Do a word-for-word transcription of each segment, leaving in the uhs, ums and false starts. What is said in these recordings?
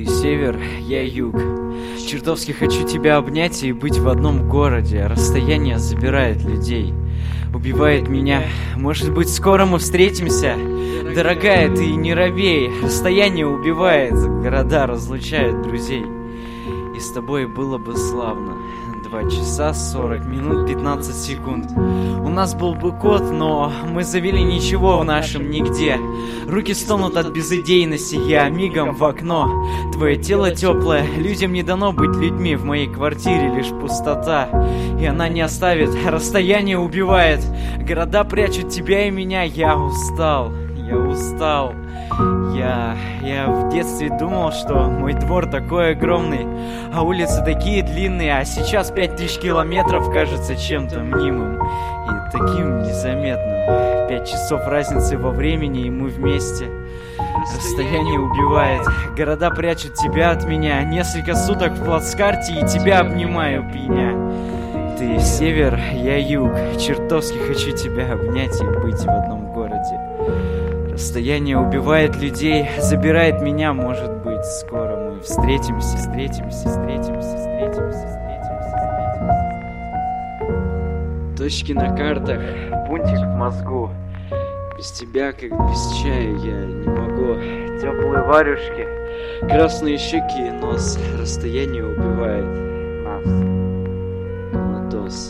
север, я юг. Чертовски хочу тебя обнять и быть в одном городе. Расстояние забирает людей, убивает меня. Может быть, скоро мы встретимся? Дорогая, ты не робей. Расстояние убивает, города разлучают друзей. И с тобой было бы славно. Два часа сорок минут пятнадцать секунд. У нас был бы код, но мы завели ничего в нашем нигде. Руки стонут от безыдейности, я мигом в окно. Твое тело теплое, людям не дано быть людьми. В моей квартире лишь пустота, и она не оставит. Расстояние убивает, города прячут тебя и меня. Я устал, я устал. Я... я в детстве думал, что мой двор такой огромный, а улицы такие длинные, а сейчас пять тысяч километров кажется чем-то мнимым и таким незаметным. Пять часов разницы во времени, и мы вместе. Расстояние убивает, города прячут тебя от меня. Несколько суток в плацкарте, и тебя обнимаю, пьяня. Ты север, я юг. Чертовски хочу тебя обнять и быть в одном городе. Расстояние убивает людей, забирает меня, может быть, скоро мы встретимся, встретимся, встретимся, встретимся, встретимся, встретимся. Точки на картах, пунктик в мозгу. Без тебя, как без чая, я не могу. Теплые варюшки, красные щеки и нос. Расстояние убивает нас. Коматоз.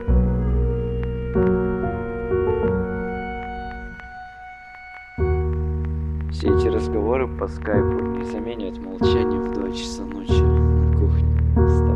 Все эти разговоры по скайпу не заменят молчание в два часа ночи на кухне.